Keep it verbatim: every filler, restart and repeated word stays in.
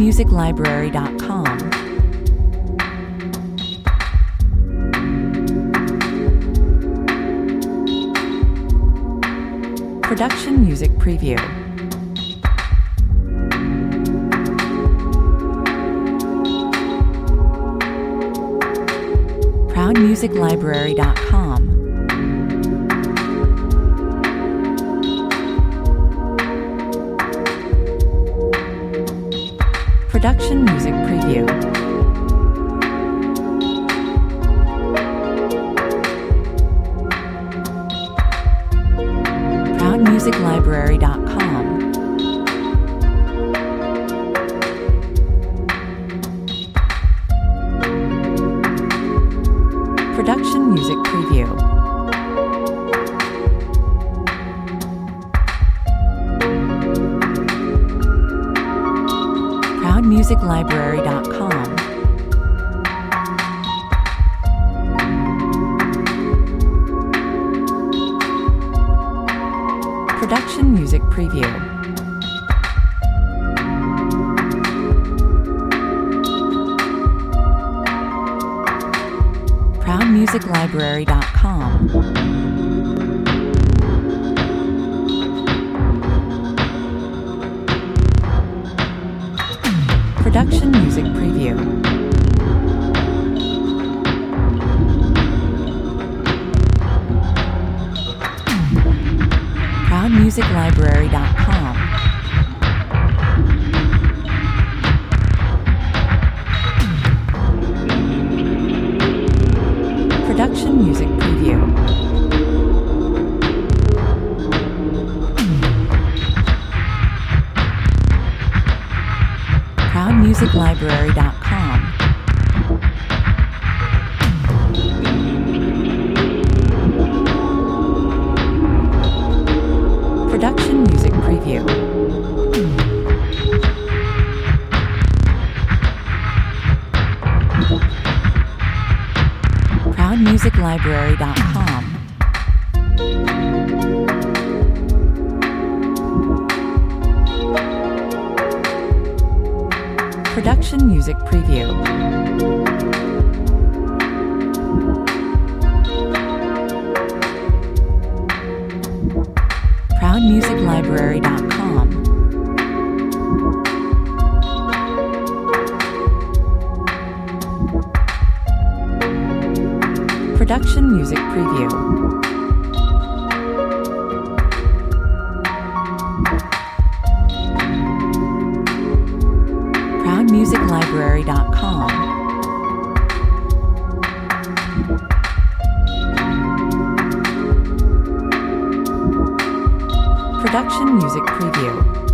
music library dot com. Production Music Preview. proud music library dot com. Production Music Preview. proud music library dot com. Production Music Preview. proud music library dot com. Production Music Preview. proud music library dot com. Production Music Preview. proud music library dot com. Production Music Preview. proud music library dot com. Production Music Preview. proud music library dot com. Production Music Preview. proud music library dot com. Production Music Preview. proud music library dot com. Production Music Preview.